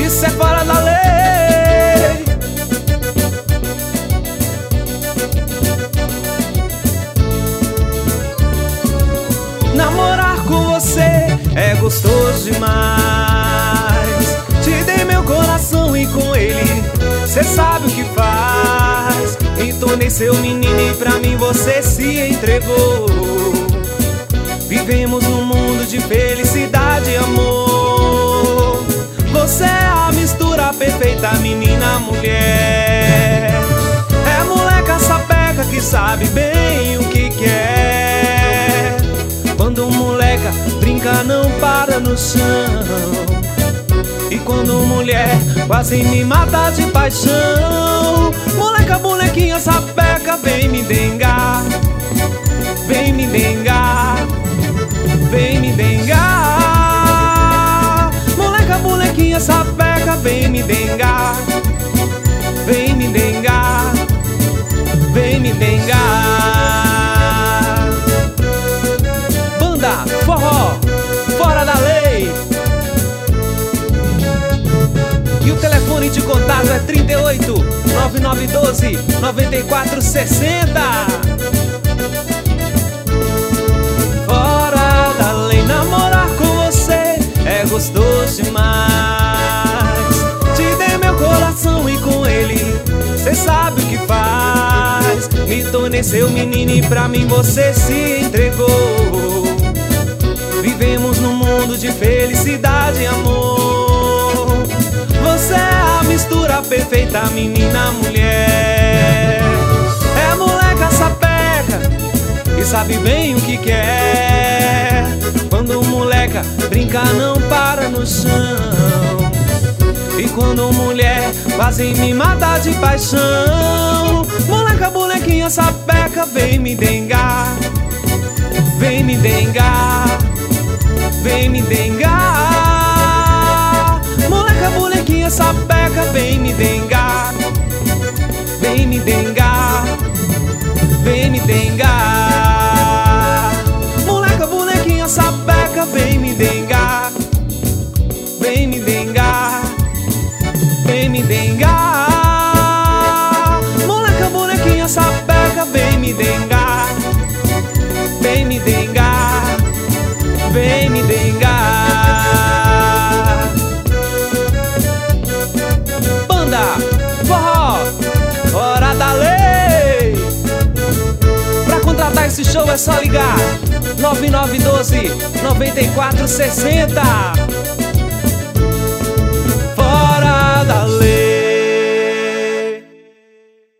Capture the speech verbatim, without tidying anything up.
isso é fora da lei. Namorar com você é gostoso demais. Te dei meu coração e com ele cê sabe o que faz. Me tornei seu menino e pra mim você se entregou. Vivemos num mundo de felicidade e amor. Você é a mistura perfeita, menina, mulher. É moleca sapeca que sabe bem o que quer. Quando moleca brinca não para no chão. E quando mulher quase me mata de paixão. Moleca, bonequinha sapeca, vem me dengar. Vem me dengar. Vem me dengar. Moleca, bonequinha sapeca, vem me dengar. Vem me dengar. Vem me dengar. Banda Forró, fora da lei. E o telefone de contato é trinta e oito, nove nove um dois, nove quatro seis zero. Fora da lei, namorar com você é gostoso demais. Te dei meu coração e com ele cê sabe o que faz. Me tornei seu menino e pra mim você se entregou. Vivemos num mundo de felicidade e amor. Você é a mistura perfeita, menina, mulher. É moleca sapeca e sabe bem o que quer. Quando moleca brinca não para no chão. E quando mulher quase me mata de paixão. Moleca, bonequinha sapeca, vem me dengar. Vem me dengar. Vem me dengar. Moleca, bonequinha sapeca, vem me dengar. Vem me dengar. Vem me dengar. Moleca, bonequinha sapeca, vem me dengar. Vem me dengar. Vem me dengar. Moleca, bonequinha sapeca, vem me dengar. Vem me dengar. Vem me dengar. Banda Forró, fora da lei. Pra contratar esse show é só ligar nove nove um dois, nove quatro seis zero.